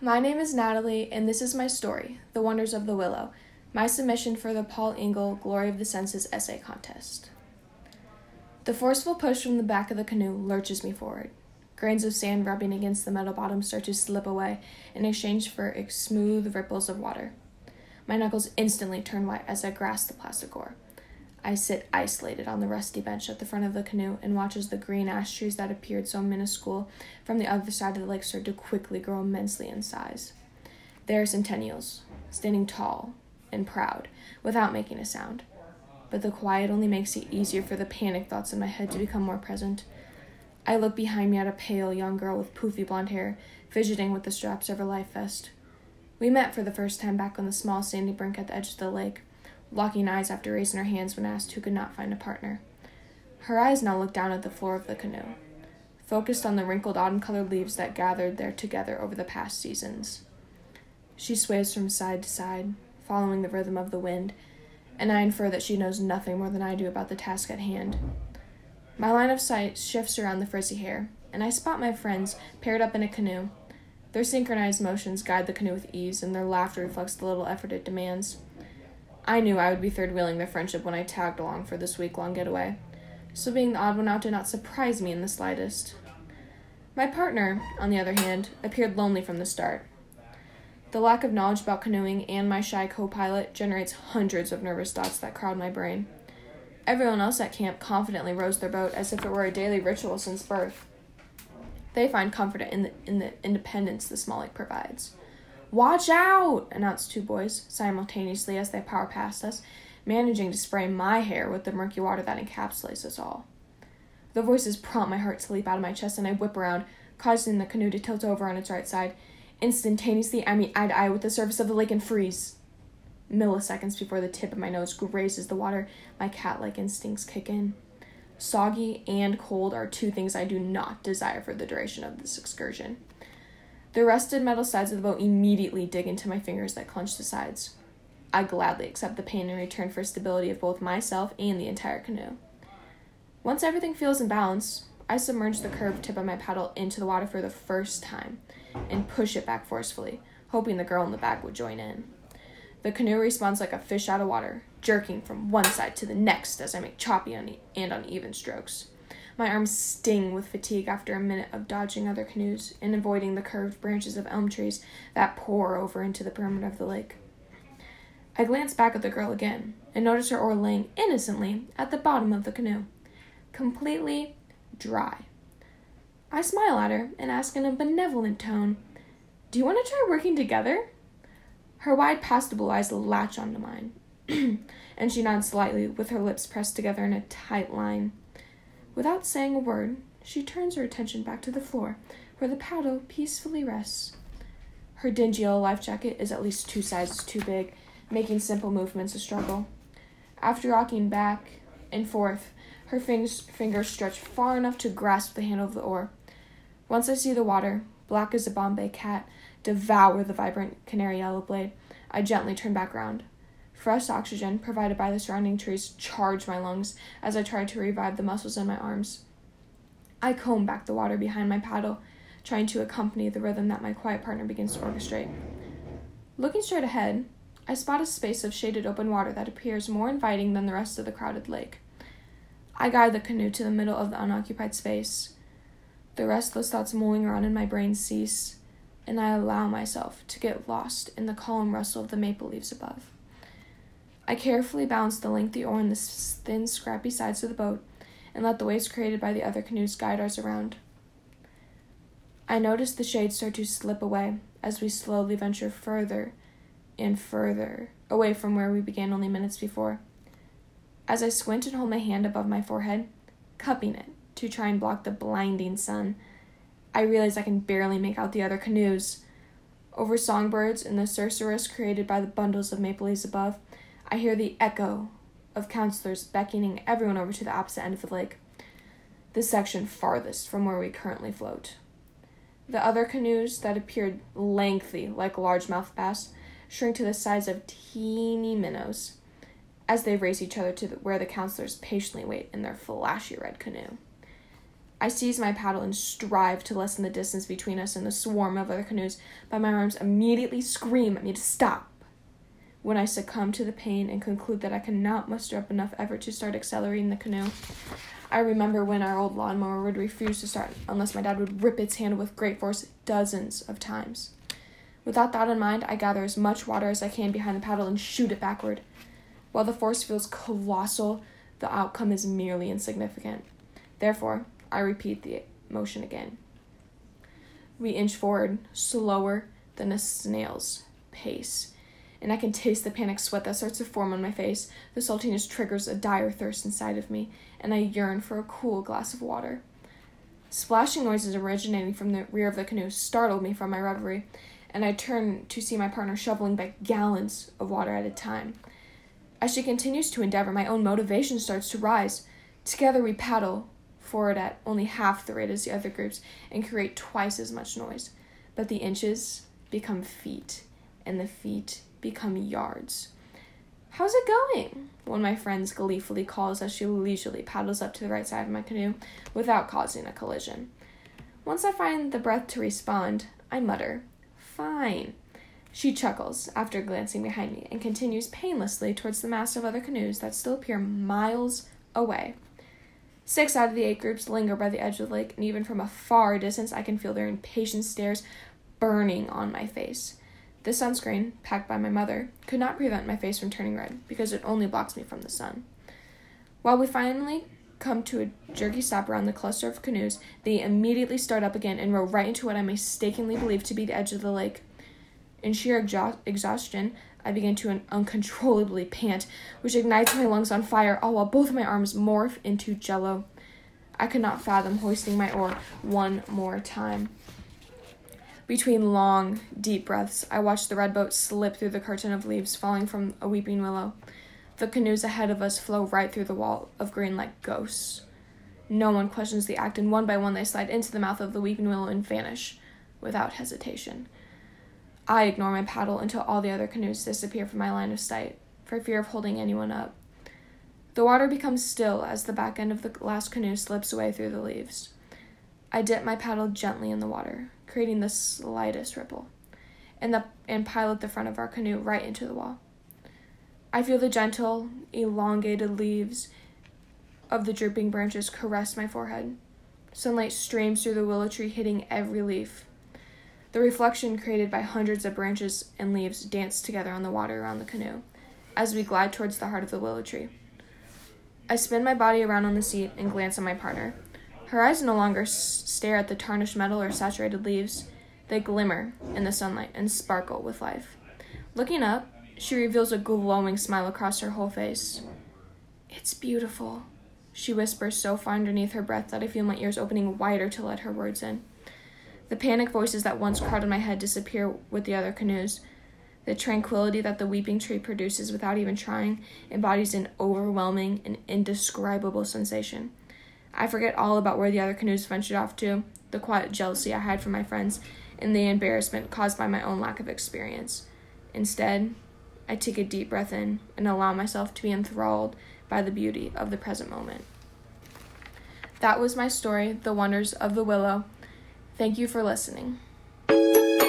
My name is Natalie, and this is my story, The Wonders of the Willow, my submission for the Paul Engel Glory of the Senses essay contest. The forceful push from the back of the canoe lurches me forward. Grains of sand rubbing against the metal bottom start to slip away in exchange for smooth ripples of water. My knuckles instantly turn white as I grasp the plastic oar. I sit isolated on the rusty bench at the front of the canoe and watch as the green ash trees that appeared so minuscule from the other side of the lake start to quickly grow immensely in size. They are centennials, standing tall and proud, without making a sound. But the quiet only makes it easier for the panic thoughts in my head to become more present. I look behind me at a pale young girl with poofy blonde hair, fidgeting with the straps of her life vest. We met for the first time back on the small sandy brink at the edge of the lake, locking eyes after raising her hands when asked who could not find a partner. Her eyes now look down at the floor of the canoe, focused on the wrinkled autumn-colored leaves that gathered there together over the past seasons. She sways from side to side, following the rhythm of the wind, and I infer that she knows nothing more than I do about the task at hand. My line of sight shifts around the frizzy hair, and I spot my friends paired up in a canoe. Their synchronized motions guide the canoe with ease, and their laughter reflects the little effort it demands. I knew I would be third-wheeling their friendship when I tagged along for this week-long getaway, so being the odd one out did not surprise me in the slightest. My partner, on the other hand, appeared lonely from the start. The lack of knowledge about canoeing and my shy co-pilot generates hundreds of nervous thoughts that crowd my brain. Everyone else at camp confidently rows their boat as if it were a daily ritual since birth. They find comfort in the independence the small lake provides. "Watch out!" announced two boys, simultaneously as they power past us, managing to spray my hair with the murky water that encapsulates us all. The voices prompt my heart to leap out of my chest, and I whip around, causing the canoe to tilt over on its right side. Instantaneously, I meet eye to eye with the surface of the lake and freeze. Milliseconds before the tip of my nose grazes the water, my cat-like instincts kick in. Soggy and cold are two things I do not desire for the duration of this excursion. The rusted metal sides of the boat immediately dig into my fingers that clench the sides. I gladly accept the pain in return for stability of both myself and the entire canoe. Once everything feels in balance, I submerge the curved tip of my paddle into the water for the first time and push it back forcefully, hoping the girl in the back would join in. The canoe responds like a fish out of water, jerking from one side to the next as I make choppy and uneven strokes. My arms sting with fatigue after a minute of dodging other canoes and avoiding the curved branches of elm trees that pour over into the perimeter of the lake. I glance back at the girl again and notice her oar laying innocently at the bottom of the canoe, completely dry. I smile at her and ask in a benevolent tone, "Do you want to try working together?" Her wide, pastable eyes latch onto mine, and she nods slightly with her lips pressed together in a tight line. Without saying a word, she turns her attention back to the floor, where the paddle peacefully rests. Her dingy yellow life jacket is at least 2 sizes too big, making simple movements a struggle. After rocking back and forth, her fingers stretch far enough to grasp the handle of the oar. Once I see the water, black as a Bombay cat, devour the vibrant canary yellow blade, I gently turn back around. Fresh oxygen, provided by the surrounding trees, charge my lungs as I try to revive the muscles in my arms. I comb back the water behind my paddle, trying to accompany the rhythm that my quiet partner begins to orchestrate. Looking straight ahead, I spot a space of shaded open water that appears more inviting than the rest of the crowded lake. I guide the canoe to the middle of the unoccupied space. The restless thoughts mulling around in my brain cease, and I allow myself to get lost in the calm rustle of the maple leaves above. I carefully balance the lengthy oar on the thin, scrappy sides of the boat and let the waves created by the other canoes guide ours around. I notice the shade start to slip away as we slowly venture further and further away from where we began only minutes before. As I squint and hold my hand above my forehead, cupping it to try and block the blinding sun, I realize I can barely make out the other canoes. Over songbirds and the sorceress created by the bundles of maple leaves above, I hear the echo of counselors beckoning everyone over to the opposite end of the lake, the section farthest from where we currently float. The other canoes that appeared lengthy like largemouth bass shrink to the size of teeny minnows as they race each other to where the counselors patiently wait in their flashy red canoe. I seize my paddle and strive to lessen the distance between us and the swarm of other canoes, but my arms immediately scream at me to stop. When I succumb to the pain and conclude that I cannot muster up enough effort to start accelerating the canoe, I remember when our old lawnmower would refuse to start unless my dad would rip its handle with great force dozens of times. With that thought in mind, I gather as much water as I can behind the paddle and shoot it backward. While the force feels colossal, the outcome is merely insignificant. Therefore, I repeat the motion again. We inch forward, slower than a snail's pace, and I can taste the panic sweat that starts to form on my face. The saltiness triggers a dire thirst inside of me, and I yearn for a cool glass of water. Splashing noises originating from the rear of the canoe startled me from my reverie, and I turned to see my partner shoveling back gallons of water at a time. As she continues to endeavor, my own motivation starts to rise. Together we paddle forward at only half the rate as the other groups and create twice as much noise. But the inches become feet, and the feet become yards. "How's it going?" one of my friends gleefully calls as she leisurely paddles up to the right side of my canoe without causing a collision. Once I find the breath to respond, I mutter, "Fine." She chuckles after glancing behind me and continues painlessly towards the mass of other canoes that still appear miles away. 6 out of the 8 groups linger by the edge of the lake, and even from a far distance I can feel their impatient stares burning on my face. The sunscreen, packed by my mother, could not prevent my face from turning red because it only blocks me from the sun. While we finally come to a jerky stop around the cluster of canoes, they immediately start up again and row right into what I mistakenly believe to be the edge of the lake. In sheer exhaustion, I begin to uncontrollably pant, which ignites my lungs on fire, all while both of my arms morph into jello. I could not fathom hoisting my oar one more time. Between long, deep breaths, I watched the red boat slip through the curtain of leaves falling from a weeping willow. The canoes ahead of us flow right through the wall of green like ghosts. No one questions the act, and one by one they slide into the mouth of the weeping willow and vanish without hesitation. I ignore my paddle until all the other canoes disappear from my line of sight, for fear of holding anyone up. The water becomes still as the back end of the last canoe slips away through the leaves. I dip my paddle gently in the water, creating the slightest ripple, and pilot the front of our canoe right into the wall. I feel the gentle, elongated leaves of the drooping branches caress my forehead. Sunlight streams through the willow tree, hitting every leaf. The reflection created by hundreds of branches and leaves dance together on the water around the canoe as we glide towards the heart of the willow tree. I spin my body around on the seat and glance at my partner. Her eyes no longer stare at the tarnished metal or saturated leaves. They glimmer in the sunlight and sparkle with life. Looking up, she reveals a glowing smile across her whole face. "It's beautiful," she whispers so far underneath her breath that I feel my ears opening wider to let her words in. The panic voices that once crowded my head disappear with the other canoes. The tranquility that the weeping tree produces without even trying embodies an overwhelming and indescribable sensation. I forget all about where the other canoes ventured off to, the quiet jealousy I had from my friends, and the embarrassment caused by my own lack of experience. Instead, I take a deep breath in and allow myself to be enthralled by the beauty of the present moment. That was my story, The Wonders of the Willow. Thank you for listening.